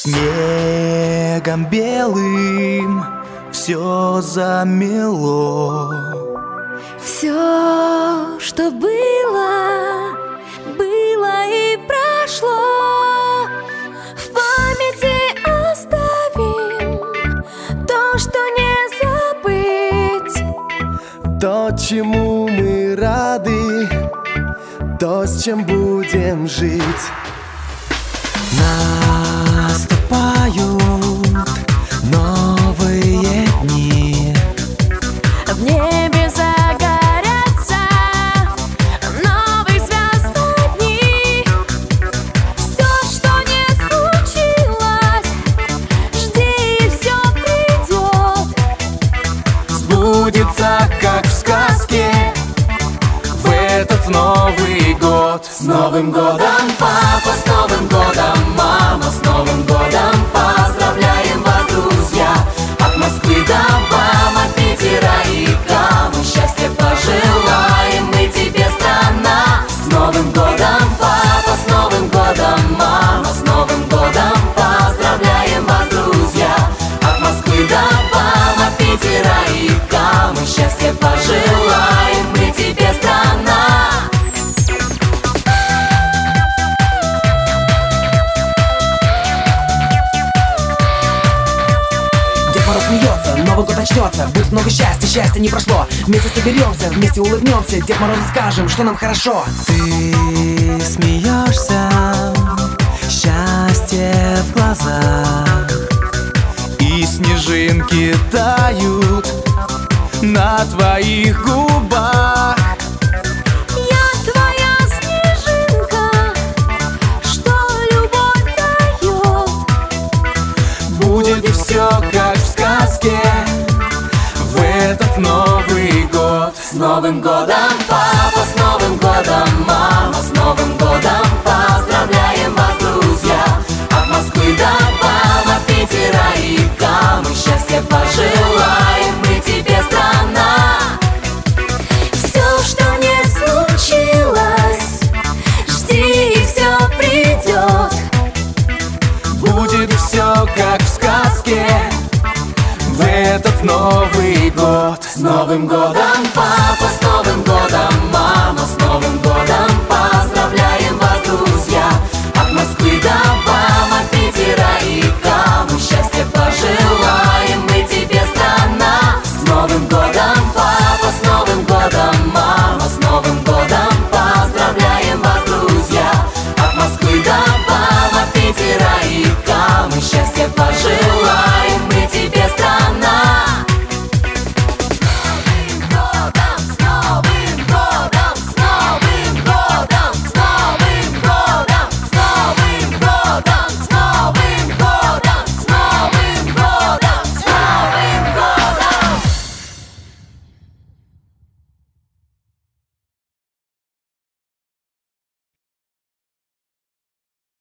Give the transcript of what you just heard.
Снегом белым все замело. Все, что было, было и прошло. В памяти оставим то, что не забыть. То, чему мы рады, то, с чем будем жить. Наступают новые дни. В небе загорятся новые звездные дни. Все, что не случилось, жди, и все придет. Сбудется, как в сказке, в этот Новый год. С Новым годом, папа, с Новым годом, мама, с Новым годом. Поздравляем вас, друзья, от Москвы до Бама, Питера и Камы. Счастья пожелаем мы тебе, страна. С Новым годом, папа, с Новым годом, мама, с Новым годом. Поздравляем вас, друзья, от Москвы до Бама, Питера и Камы. Счастья пожелаем мы тебе, страна. Смеется, Новый год начнется, будет много счастья, счастья не прошло. Вместе соберемся, вместе улыбнемся, Дед Морозу скажем, что нам хорошо. Ты смеешься, счастье в глазах, и снежинки тают на твоих губах. Я твоя снежинка, что любовь дает. Будет все как в сказке в этот Новый год. С Новым годом, папа, с Новым годом, мама, с Новым годом. Поздравляем вас, друзья, от Москвы до Бама, Питера и Камы. Счастья пожелаем мы тебе, страна. Все, что не случилось, жди, и все придет. Будет все как в сказке в этот Новый год. С Новым годом, папа, с Новым годом,